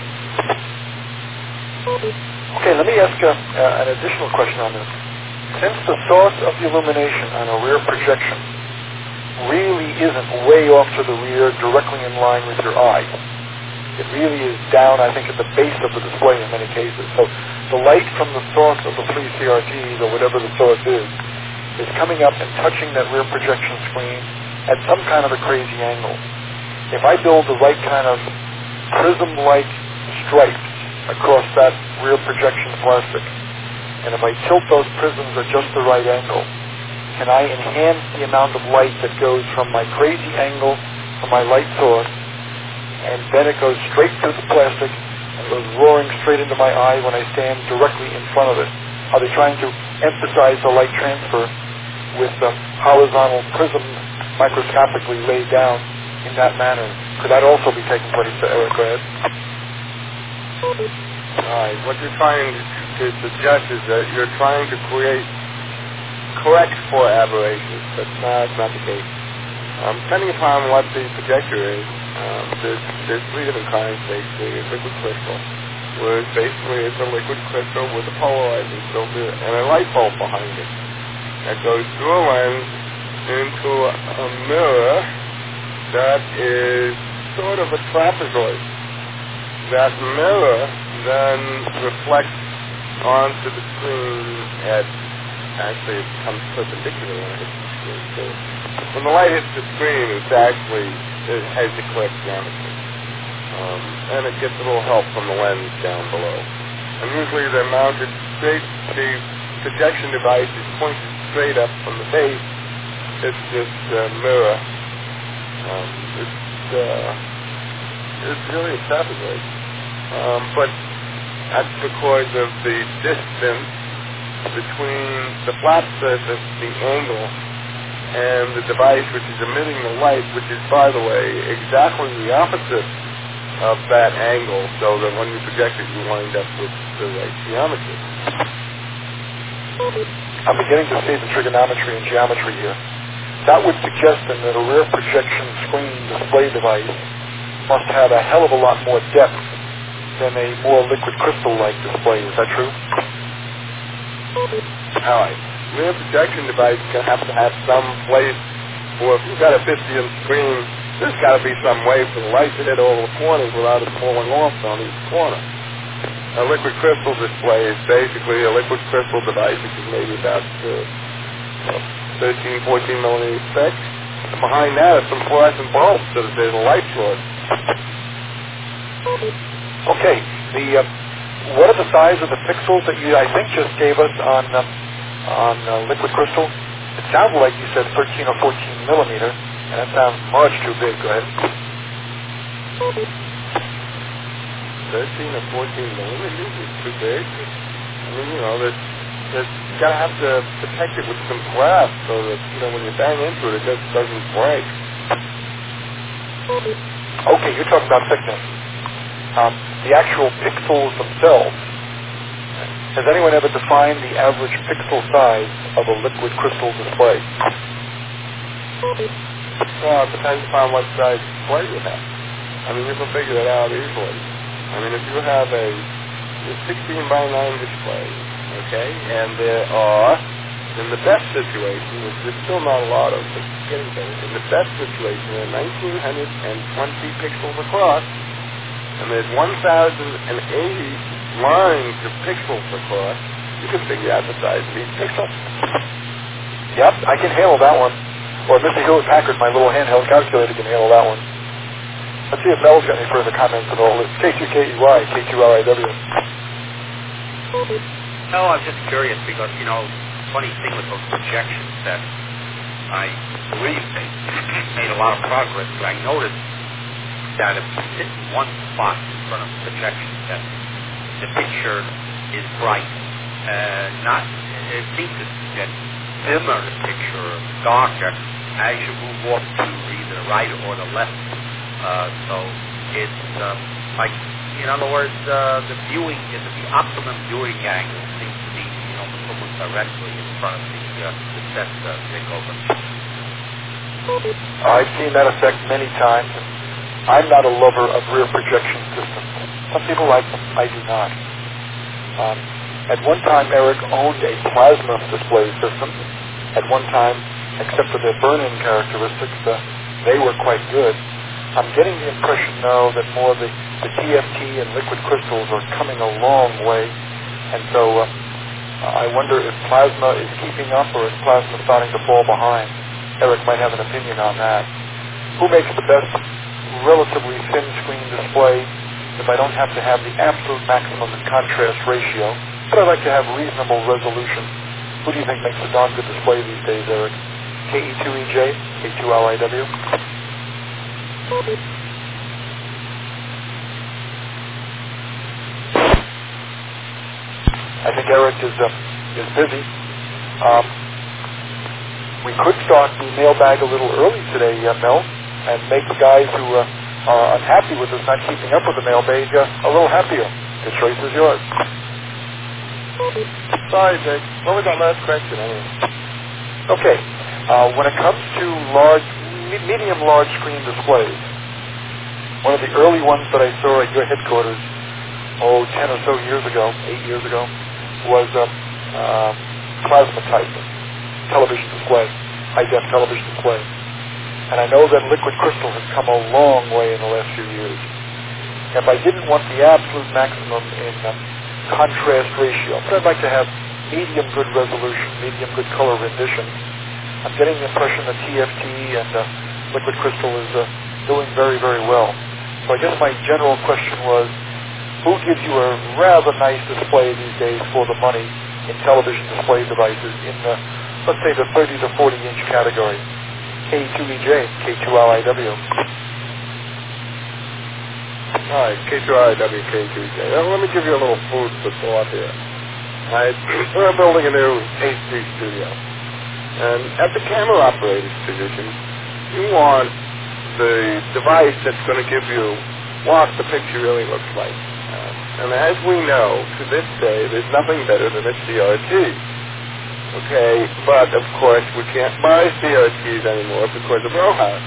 Okay, let me ask uh, uh, an additional question on this. Since the source of the illumination on a rear projection really isn't way off to the rear, directly in line with your eye, it really is down, I think, at the base of the display in many cases. So the light from the source of the three C R Ts, or whatever the source is, is coming up and touching that rear projection screen at some kind of a crazy angle. If I build the right kind of prism-like stripes across that rear projection plastic, and if I tilt those prisms at just the right angle, can I enhance the amount of light that goes from my crazy angle from my light source, and then it goes straight through the plastic and goes roaring straight into my eye when I stand directly in front of it? Are they trying to emphasize the light transfer with the horizontal prisms microscopically laid down in that manner? Could that also be taking place, Eric? Go ahead. All right. What you're trying to suggest is that you're trying to create correct for aberrations, but no, that's not the case. Um, depending upon what the projector is, um, there's, there's three different kinds, basically. A liquid crystal, where basically it's a liquid crystal with a polarizing filter and a light bulb behind it that goes through a lens into a mirror that is sort of a trapezoid. That mirror then reflects onto the screen at, actually it becomes perpendicular when it hits the screen. So when the light hits the screen, it's actually, it has eclipse geometry. Um, and it gets a little help from the lens down below. And usually they're mounted straight, the projection device is pointed straight up from the base. It's this uh, mirror. Um, it's, uh, it's really a trapezoid. Um, but that's because of the distance between the flat surface, the angle, and the device which is emitting the light, which is, by the way, exactly the opposite of that angle, so that when you project it, you wind up with the right geometry. I'm beginning to see the trigonometry and geometry here. That would suggest then that a rear projection screen display device must have a hell of a lot more depth than a more liquid crystal-like display. Is that true? All right. Rear projection device is going to have to have some place for, if you've got a fifty-inch screen, there's got to be some way for the light to hit all the corners without it falling off on each corner. A liquid crystal display is basically a liquid crystal device, which is maybe about uh, thirteen, fourteen millimeters thick. And behind that are some fluorescent bulbs so that there's a light source. Okay. The uh, what are the size of the pixels that you, I think, just gave us on uh, on uh, liquid crystal? It sounded like you said thirteen or fourteen millimeter, and that sounds much too big. Go ahead. thirteen or fourteen millimeters is too big. I mean, you know, there's, there's, you got to have to protect it with some glass so that, you know, when you bang into it, it just doesn't break. Okay, you're talking about thickness. Um, the actual pixels themselves. Has anyone ever defined the average pixel size of a liquid crystal display? Well, it depends upon what size display you have. I mean, you can figure that out easily. I mean, if you have a sixteen by nine display, okay, and there are, in the best situation, which there's still not a lot of, but it's getting better, in the best situation, there are one thousand nine hundred twenty pixels across, and there's one thousand eighty lines of pixels across. You can figure out the size of each pixel. Yep, I can handle that one. Or Mister Hewlett-Packard, my little handheld calculator, can handle that one. Let's see if Mel's got any further comments at all. It's K two K E Y, K two R I W. No, I'm just curious because, you know, funny thing with those projections that I believe they made a lot of progress, but I noticed that if you sit in one spot in front of the projection set, the picture is bright. Uh, not, it seems to get dimmer, the picture darker as you move off to either the right or the left. Uh, so it's um, like, in other words, uh, the viewing is the optimum viewing angle seems to be, you know, almost directly in front of the, uh, the set uh, takeover. I've seen that effect many times. I'm not a lover of rear projection systems. Some people like them. I do not. Um, at one time, Eric owned a plasma display system. At one time, except for their burn-in characteristics, uh, they were quite good. I'm getting the impression now that more of the, the T F T and liquid crystals are coming a long way, and so uh, Uh, I wonder if plasma is keeping up or is plasma starting to fall behind. Eric might have an opinion on that. Who makes the best relatively thin screen display if I don't have to have the absolute maximum in contrast ratio, but I like to have reasonable resolution? Who do you think makes a darn good display these days, Eric? K E two E J, K two L I W? I think Eric is uh, is busy. Um, we could start the mailbag a little early today, uh, Mel, and make the guys who uh, are unhappy with us not keeping up with the mailbag uh, a little happier. The choice is yours. Sorry, Dick. What was that last question anyway? Okay. Uh, when it comes to large, me- medium large screen displays, one of the early ones that I saw at your headquarters, oh, ten or so years ago, eight years ago, was a uh, plasma type television display, high-def television display. And I know that liquid crystal has come a long way in the last few years. If I didn't want the absolute maximum in uh, contrast ratio, but I'd like to have medium good resolution, medium good color rendition, I'm getting the impression that T F T and uh, liquid crystal is uh, doing very, very well. So I guess my general question was, who gives you a rather nice display these days for the money in television display devices in the, let's say, the thirty to forty inch category? K two E J, K two L I W. All right, K two L I W, K two E J. Now, let me give you a little food for thought here. All right, we're building a new H D studio. And at the camera operator's position, you want the device that's going to give you what the picture really looks like. Uh, and as we know, to this day, there's nothing better than a C R T. Okay, but of course we can't buy C R Ts anymore because of ROHS.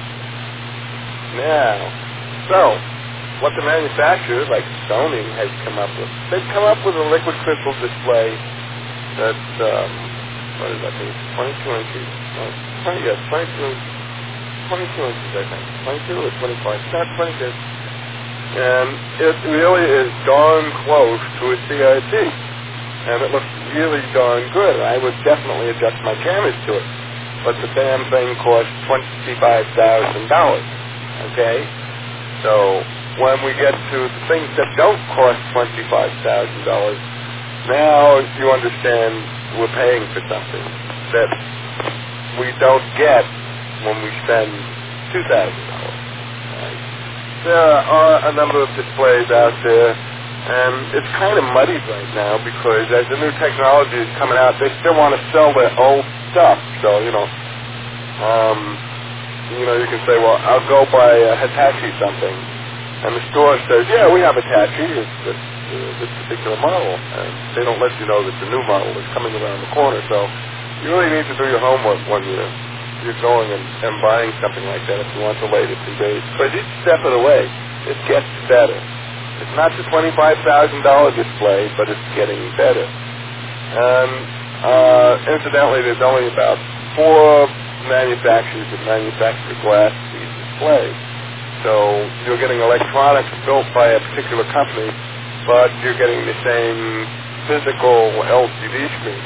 Now, so, what the manufacturer, like Sony, has come up with, they've come up with a liquid crystal display that's, um, what is that thing, twenty-two inches, uh, twenty, yes, twenty-two, twenty-two inches, I think, twenty-two or twenty-five, not twenty-two, and it really is darn close to a C R T. And it looks really darn good. I would definitely adjust my cameras to it. But the damn thing costs twenty-five thousand dollars. Okay? So when we get to the things that don't cost twenty-five thousand dollars, now you understand we're paying for something that we don't get when we spend two thousand dollars. Right? There are a number of displays out there. And it's kind of muddied right now because as the new technology is coming out, they still want to sell their old stuff. So, you know, um, you know, you can say, well, I'll go buy a Hitachi something. And the store says, yeah, we have Hitachi, it's this, uh, this particular model. And they don't let you know that the new model is coming around the corner. So you really need to do your homework when you're, you're going and, and buying something like that if you want the latest and greatest. Because each step of the way, it gets better. It's not the twenty-five thousand dollars display, but it's getting better. And uh, incidentally, there's only about four manufacturers that manufacture glass for these displays. So you're getting electronics built by a particular company, but you're getting the same physical L C D screen.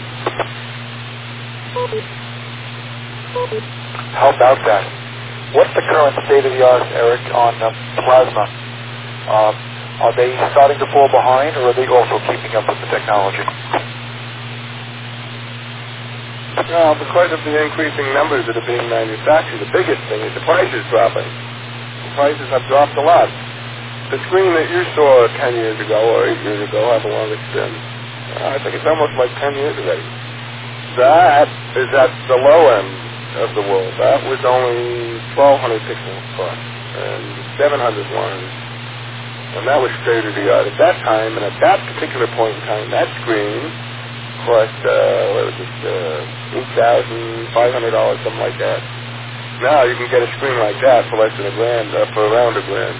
How about that? What's the current state of the art, Eric, on uh, plasma? Um, Are they starting to fall behind, or are they also keeping up with the technology? Well, because of the increasing numbers that are being manufactured, the biggest thing is the price is dropping. The prices have dropped a lot. The screen that you saw ten years ago, or eight years ago, however long it's been, I think it's almost like ten years already. That is at the low end of the world. That was only twelve hundred pixels plus, and seven hundred ones. And that was state of the art at that time, and at that particular point in time, that screen cost, uh, what was it, uh, eight thousand five hundred dollars, something like that. Now you can get a screen like that for less than a grand, uh, for around a grand.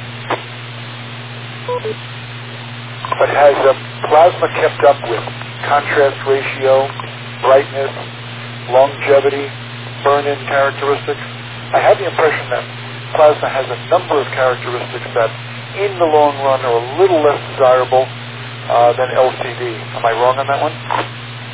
But has uh, plasma kept up with contrast ratio, brightness, longevity, burn-in characteristics? I have the impression that plasma has a number of characteristics that in the long run are a little less desirable uh, than L C D. Am I wrong on that one?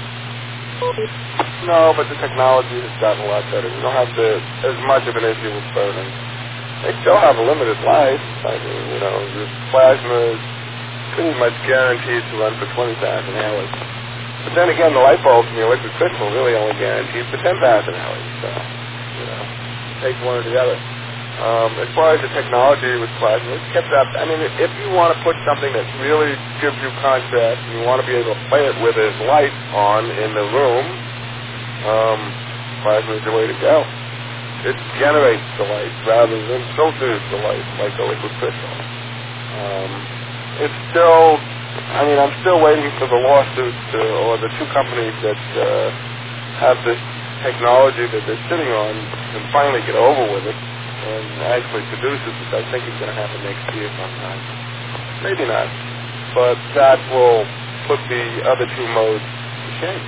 No, but the technology has gotten a lot better. We don't have the, as much of an issue with burning. They still have a limited life. I mean, you know, the plasma is pretty much guaranteed to run for twenty thousand hours. But then again, the light bulbs in your liquid crystal really only guaranteed for ten thousand hours. So, you know, take one or the other. Um, as far as the technology with plasma, it's kept up. I mean, if you want to put something that really gives you contrast and you want to be able to play it with its light on in the room, um, plasma is the way to go. It generates the light rather than filters the light like a liquid crystal. Um, it's still, I mean, I'm still waiting for the lawsuits uh, or the two companies that uh, have this technology that they're sitting on and finally get over with it and actually produce it, which I think is going to happen next year sometime. Maybe not, but that will put the other two modes to shame.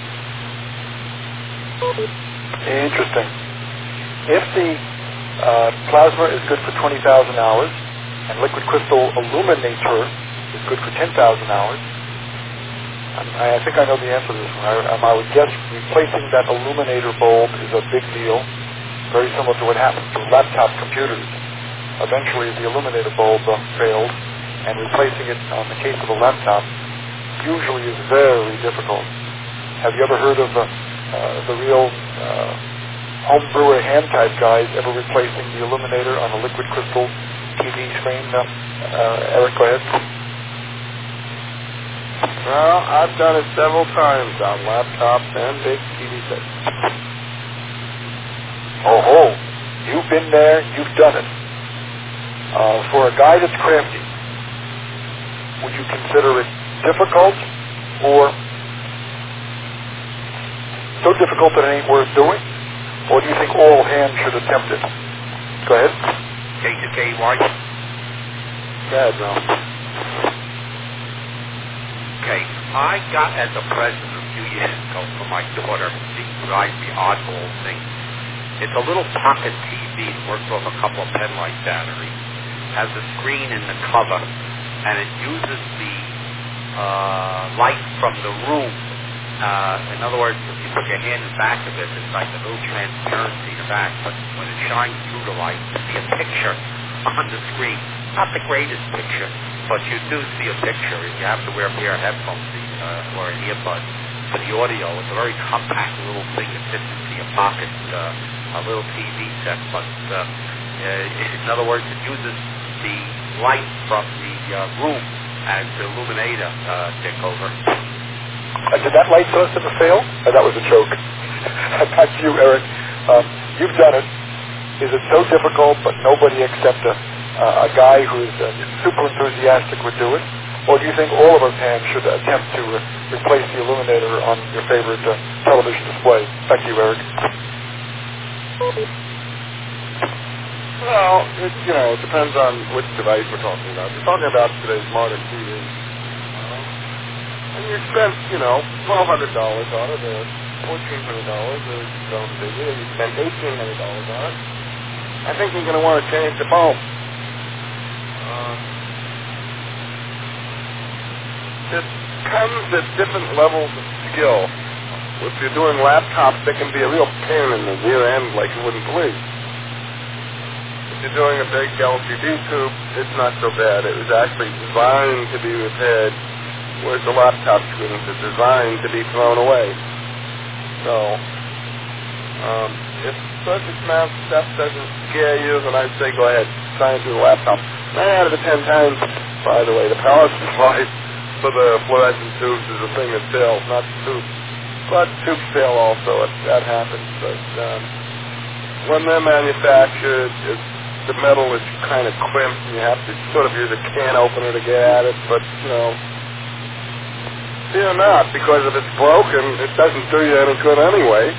Interesting. If the uh, plasma is good for twenty thousand hours and liquid crystal illuminator is good for ten thousand hours, I, I think I know the answer to this one. I, um, I would guess replacing that illuminator bulb is a big deal, very similar to what happens to laptop computers. Eventually the illuminator bulb uh, fails, and replacing it on the case of a laptop usually is very difficult. Have you ever heard of uh, uh, the real uh, home brewer hand type guys ever replacing the illuminator on a liquid crystal T V screen? Uh, uh, Eric, go ahead. Well, I've done it several times on laptops and big T V sets. Oh ho, you've been there, you've done it. Uh, for a guy that's crafty, would you consider it difficult or so difficult that it ain't worth doing? Or do you think all hands should attempt it? Go ahead. K to K Y. Go ahead, Ralph. Okay, I got as a present a few years ago for my daughter the drives me oddball thing. It's a little pocket T V that works off a couple of penlight batteries. Has a screen in the cover, and it uses the uh, light from the room. Uh, in other words, if you put your hand in the back of it, it's like a little transparency in the back, but when it shines through the light, you see a picture on the screen. Not the greatest picture, but you do see a picture. You have to wear a pair of headphones uh, or an earbud for the audio. It's a very compact little thing that fits into your pocket, uh, a little T V set, but uh, uh, in other words, it uses the light from the uh, room as the illuminator uh, tick over. Uh, did that light source ever fail? Uh, that was a joke. Back to you, Eric. Um, you've done it. Is it so difficult, but nobody except a, uh, a guy who's uh, super enthusiastic would do it? Or do you think all of us hands should attempt to uh, replace the illuminator on your favorite uh, television display? Back to you, Eric. Well, it, you know, it depends on which device we're talking about. We're talking about today's modern T V. And you spent, you know, twelve hundred dollars on it, or fourteen hundred dollars, or some bigger, and you spent eighteen hundred dollars on it. I think you're going to want to change the bulb. Uh, it comes at different levels of skill. If you're doing laptops, they can be a real pain in the rear end like you wouldn't believe. If you're doing a big L C D tube, it's not so bad. It was actually designed to be repaired, whereas the laptop screens are designed to be thrown away. So, um, if surface mount stuff doesn't scare you, then I'd say go ahead, try and do the laptop. Nine out of the ten times, by the way, the power supply for the fluorescent tubes is a thing that fails, not the tubes. But tubes fail also, it, that happens. But um, when they're manufactured, it's, the metal is kind of crimped, and you have to sort of use a can opener to get at it. But, you know, fear not, because if it's broken, it doesn't do you any good anyway.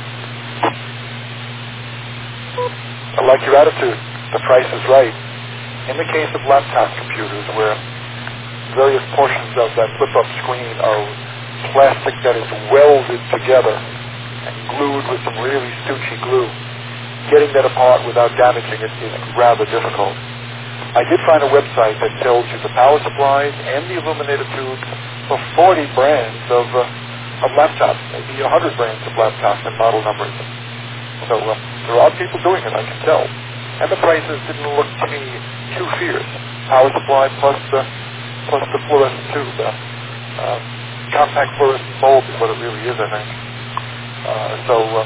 I like your attitude. The price is right. In the case of laptop computers, where various portions of that flip-up screen are plastic that is welded together and glued with some really stoochy glue, getting that apart without damaging it is rather difficult. I did find a website that tells you the power supplies and the illuminator tubes for forty brands of uh, of laptops, maybe a hundred brands of laptops and model numbers. So uh, there are people doing it, I can tell. And the prices didn't look to me too fierce. Power supply plus the plus the fluorescent tube, uh, uh, compact fluorescent bulb is what it really is, I think. Uh, so uh,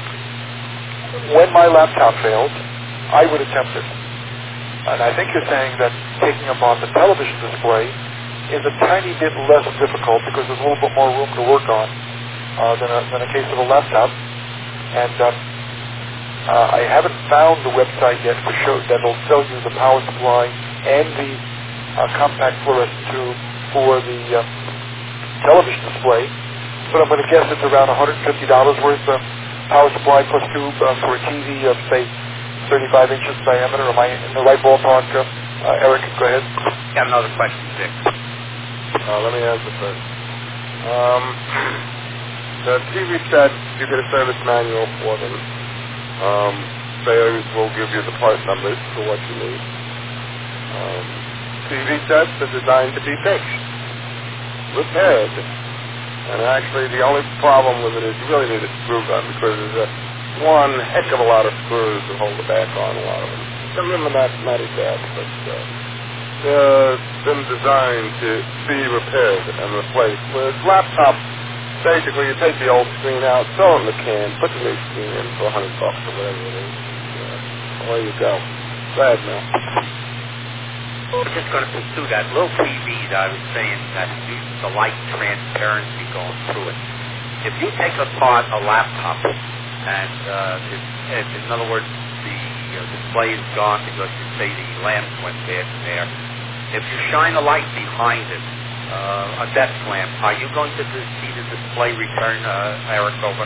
when my laptop fails, I would attempt it. And I think you're saying that taking them on the television display is a tiny bit less difficult because there's a little bit more room to work on uh, than, a, than a case of a laptop. And uh, uh, I haven't found the website yet for show that'll tell you the power supply and the uh, compact fluorescent tube for the uh, television display. But I'm going to guess it's around one hundred fifty dollars worth of power supply plus tube uh, for a T V of, say, thirty-five inches diameter. Am I in the right ballpark? Uh, uh, Eric, go ahead. Got another question, Dick. Uh, let me answer first. Um, the T V sets, you get a service manual for them. Um, they will give you the part numbers for what you need. Um, T V sets are designed to be fixed, repaired. And actually, the only problem with it is you really need a screw gun because there's a one heck of a lot of screws to hold the back on a lot of them. Some of them are not, not as bad, but uh, they're been designed to be repaired and replaced. Whereas laptops, basically you take the old screen out, throw it in the can, put the new screen in for a hundred bucks or whatever it is. Yeah. Away you go. Go ahead, Mel. We're just going to pursue that. Little T Vs, I was saying that the light transparency going through it. If you take apart a laptop and, uh, if, if, in other words, the uh, display is gone because you say the lamp went bad in there, if you shine a light behind it, uh, a desk lamp, are you going to see the display return, uh, Eric, over?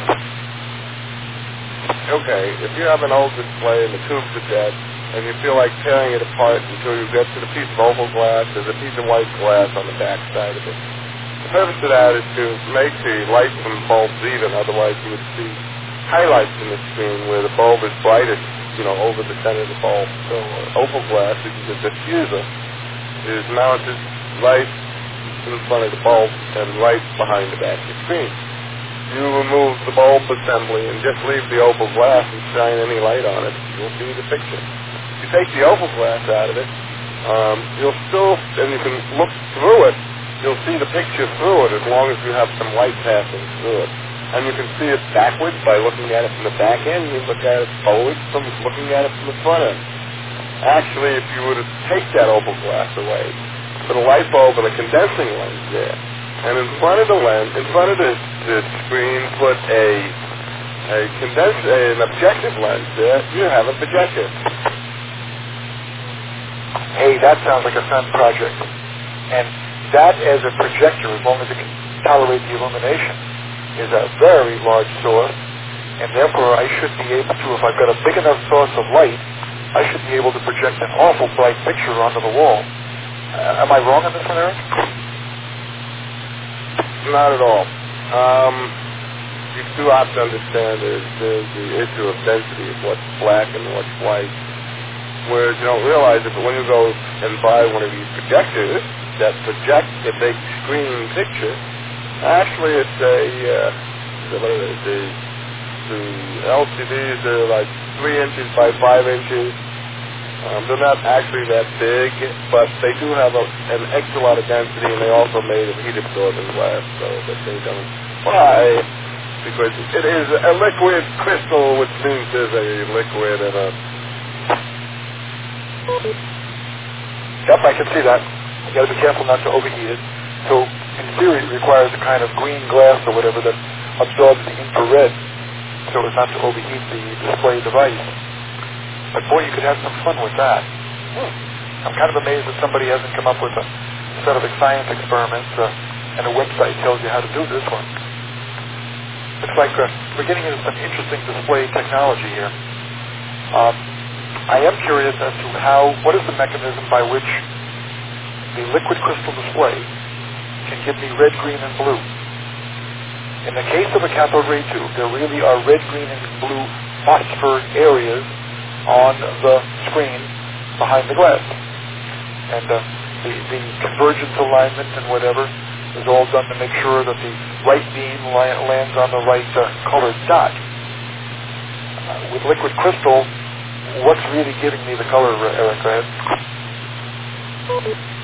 Okay, if you have an old display and the tubes are dead, and you feel like tearing it apart until you get to the piece of oval glass, there's a piece of white glass on the back side of it. The purpose of that is to make the light from the bulbs even, otherwise you would see highlights in the screen where the bulb is brightest, you know, over the center of the bulb. So uh, oval glass, which is a diffuser, is mounted right in front of the bulb and right behind the back of the screen. You remove the bulb assembly and just leave the oval glass and shine any light on it, you'll see the picture. If you take the oval glass out of it, um, you'll still, and you can look through it, you'll see the picture through it as long as you have some light passing through it. And you can see it backwards by looking at it from the back end, you look at it forward from looking at it from the front end. Actually, if you were to take that oval glass away, put a light bulb and a condensing lens there, and in front of the lens, in front of the, the screen, put a a condens an objective lens there, you have a projector. Hey, that sounds like a fun project. And that as a projector, as long as it can tolerate the illumination, is a very large source, and therefore I should be able to, if I've got a big enough source of light, I should be able to project an awful bright picture onto the wall. Uh, am I wrong on this one, Eric? Not at all. Um, you do have to understand there's, there's the issue of density of what's black and what's white. Whereas you don't realize it, but when you go and buy one of these projectors that project a big screen picture, actually it's a, uh, what is it, the, the L C Ds are like three inches by five inches. Um, they're not actually that big, but they do have a, an extra lot of density, and they also made of heat absorbing glass so that they don't fly, because it is a liquid crystal, which means there's a liquid and a... Yep, I can see that. You got to be careful not to overheat it. So, in theory, it requires a kind of green glass or whatever that absorbs the infrared, so as not to overheat the display device. But boy, you could have some fun with that. Hmm. I'm kind of amazed that somebody hasn't come up with a set of science experiments uh, and a website tells you how to do this one. It's like uh, we're getting into some interesting display technology here. Um, I am curious as to how, what is the mechanism by which the liquid crystal display can give me red, green, and blue. In the case of a cathode ray tube, there really are red, green, and blue phosphor areas on the screen behind the glass. And uh, the, the convergence alignment and whatever is all done to make sure that the right beam la- lands on the right uh, colored dot. Uh, with liquid crystal, what's really giving me the color, Eric? Go ahead.